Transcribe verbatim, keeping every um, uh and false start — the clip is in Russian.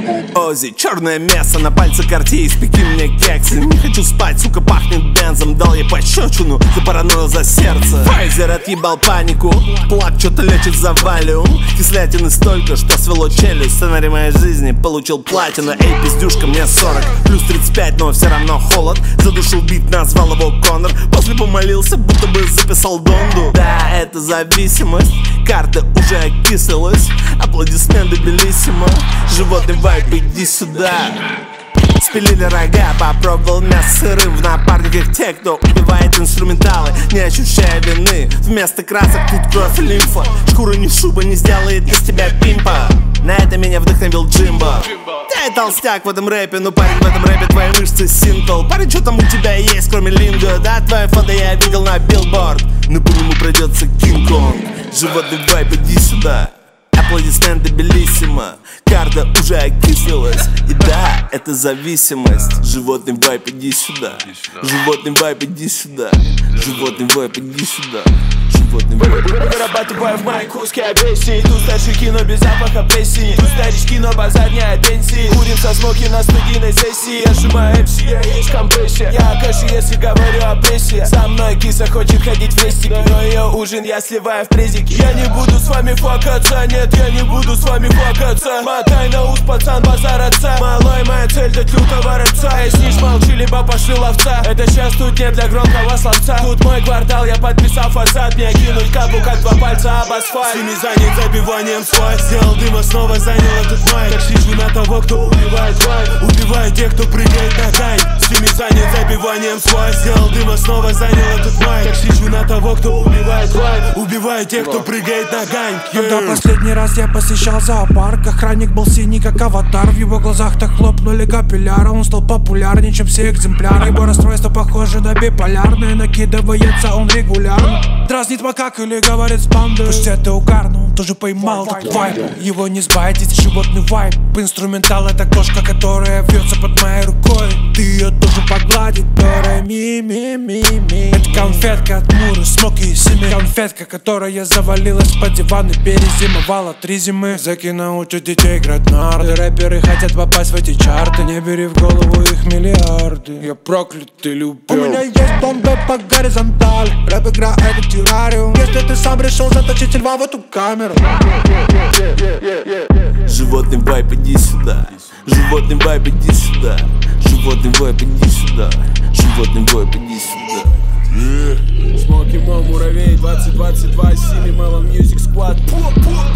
Ози, черное мясо, на пальце Cartier, испеки мне кексы. Не хочу спать, сука, пахнет бензом. Дал я пощечину за паранойю, за сердце. Файзер отъебал панику, плак что-то лечит за валиум. Кислятины столько, что свело челюсть. Сценарий моей жизни получил платину. Эй, пиздюшка, мне сорок, плюс тридцать пять, но все равно холод. Задушил бит, назвал его Конор. После помолился, будто бы записал Донду. Да, это зависимость, карта уже окислилась. Аплодисменты белиссимо. Животный вайп, иди сюда. Спилили рога, попробовал мясо сырым. В напарниках те, кто убивает инструменталы, не ощущая вины. Вместо красок тут кровь и лимфа. Шкура не шуба, не сделает из тебя пимпа. На это меня вдохновил Джимбо. Ты толстяк в этом рэпе, ну парень, в этом рэпе твои мышцы синтл. Парень, что там у тебя есть, кроме линго? Да, твое фото я видел на билборд. Но по нему пройдется Кинг-Конг. Животный вайп, иди сюда. Аплодисменты белиссимо. Карта уже окислилась. И да, это зависимость. Животный вайп, иди сюда. Животный вайп, иди сюда. Животный вайп, иди сюда. Животный вайп. Вырабатываю в моей куске агрессии. Тут старшики, но без запаха плесени. Тут старички, но базар не от пенсии. Курим со смоки на студийной сессии. Я сжимаю эм си, я есть компрессия. Я каши, если говорю о прессе. Со мной киса хочет ходить в рестики, но ее ужин я сливаю в презики. Я не буду с вами фокаться, нет, я не буду с вами фокаться. Мотай на ус, пацан, базар отца. Малой, моя цель дать лютого рыбца. Если ж молчи, либо пошли ловца. Это сейчас тут не для громкого словца. Тут мой квартал, я подписал фасад. Мне кинуть капу, как два пальца об асфальт. Семи занят забиванием свай. Сделал дыма, снова занял этот майк. Так сижу на того, кто убивает вайб. Убивает тех, кто прыгает на тайм. Семи занят забиванием свай. Сделал дыма, снова занял этот майк. Так сижу на того, кто убивает вайб. Убивает тех, кто прыгает на гань. Когда последний раз я посещал зоопарк, охранник был синий, как аватар. В его глазах так хлопнули капилляры. Он стал популярнее, чем все экземпляры. Его расстройство похоже на биполярное. Накидывается он регулярно. Дразнит макак или говорит с бандой. Пусть это угарно, он тоже поймал этот вайп. Его не сбайтить, животный вайп. Инструментал — это кошка, которая вьется под моей рукой. Ты ее тоже погладить, которая ми-ми-ми-ми. Это конфетка от Муры, смоки и семи. Конфетка, которая завалилась под диван и перезимовала три зимы. Зэки научат детей играть нарды. Рэперы хотят попасть в эти чарты. Не бери в голову их миллиарды. Я проклятый любил. У меня есть бомба по горизонтали. Рэп игра — это террариум. Если ты сам решил заточить льва в эту камеру. Животный вайп, иди сюда. Животный вайп, иди сюда. Животный вайп, иди сюда. Животный вайп, иди сюда. Смоки Мо, Муравей, двадцать двадцать два, Сими, Мелон Мьюзик Сквад.